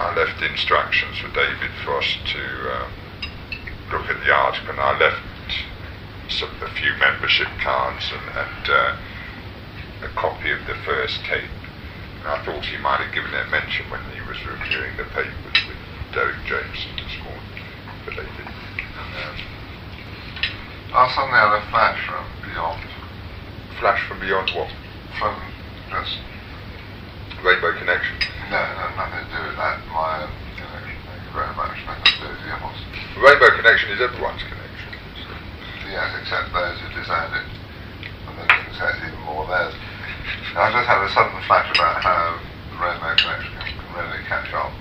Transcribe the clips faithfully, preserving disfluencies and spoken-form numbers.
I left instructions for David Frost to um, look at the article, and I left some, a few membership cards and, and uh, a copy of the first tape. And I thought he might have given it a mention when he was reviewing the papers with Derek Jameson this morning, but they didn't. Um, I suddenly had a flash from beyond. Flash from beyond what? From just Rainbow Connection? No, no, nothing to do with that. My own connection. Thank you very much. Nothing to do with yours. Rainbow Connection is everyone's connection. Yes, except those who designed it. And then you can say it's even more theirs. I just had a sudden flash about how the Rainbow Connection can, can really catch on.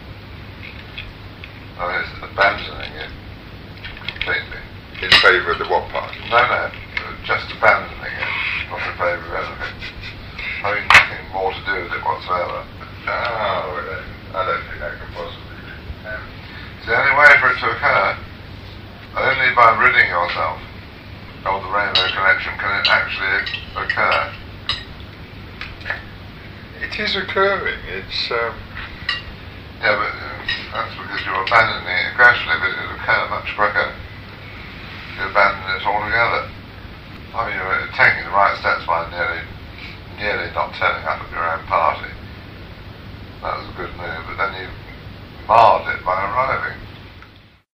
I mean, it's abandoning it completely. In favour of the what part? No, no, just abandoning it, not in favour of anything. Having nothing more to do with it whatsoever. Oh, I don't think that can possibly be. Um, the only way for it to occur, only by ridding yourself of the Rainbow Connection can it actually occur. It is occurring, it's... Um, yeah, but uh, that's because you're abandoning it gradually, but it'll occur much quicker. You abandon it altogether. I mean, you're taking the right steps